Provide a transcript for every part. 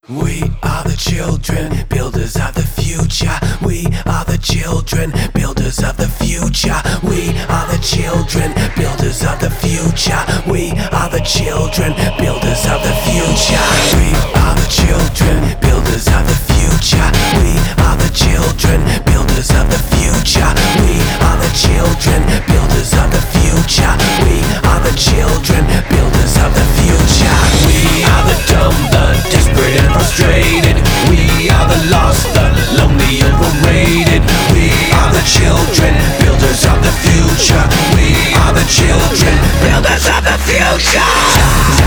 We are the children, builders of the future. We are the children, builders of the future. We are the children, builders of the future. We are the children, builders of the future. We are the children, builders of the future. We are the children, builders of the future. We are the children, builders of the future. We are the children, builders of the future. We are the dumb, the desperate and frustrated. We are the lost, the lonely, overrated. We are the children, builders of the future. We are the children, builders of the future.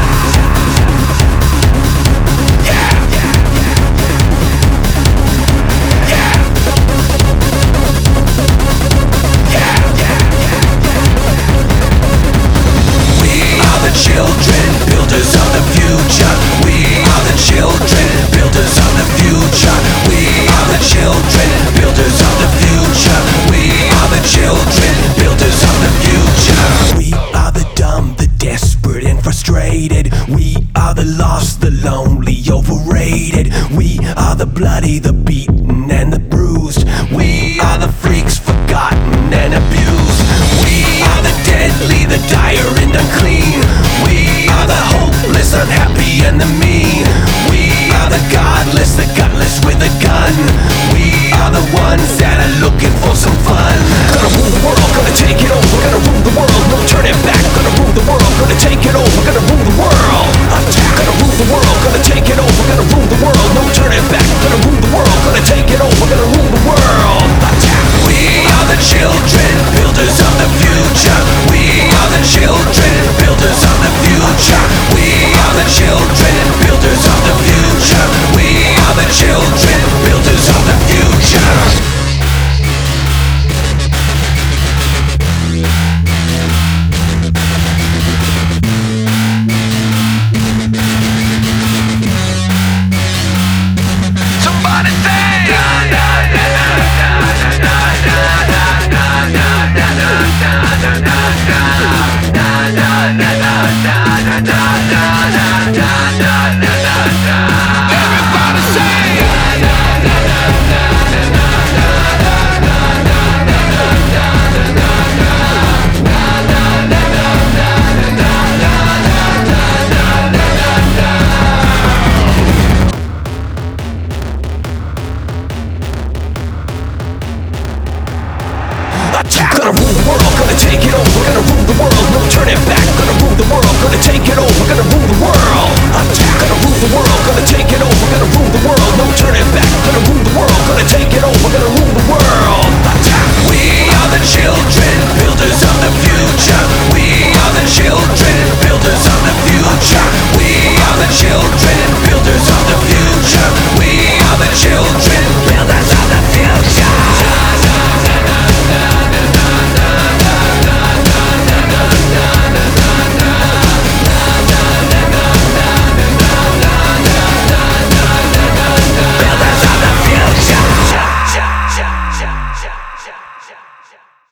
Children, builders of the future. We are the children, builders of the future. We are the children, builders of the future. We are the children, builders of the future. We are the dumb, the desperate and frustrated. We are the lost, the lonely, overrated. We are the bloody, the beaten and the bruised. We are the freaks, forgotten and abused. We are the deadly, the dire and unclean. We are the hopeless, unhappy and the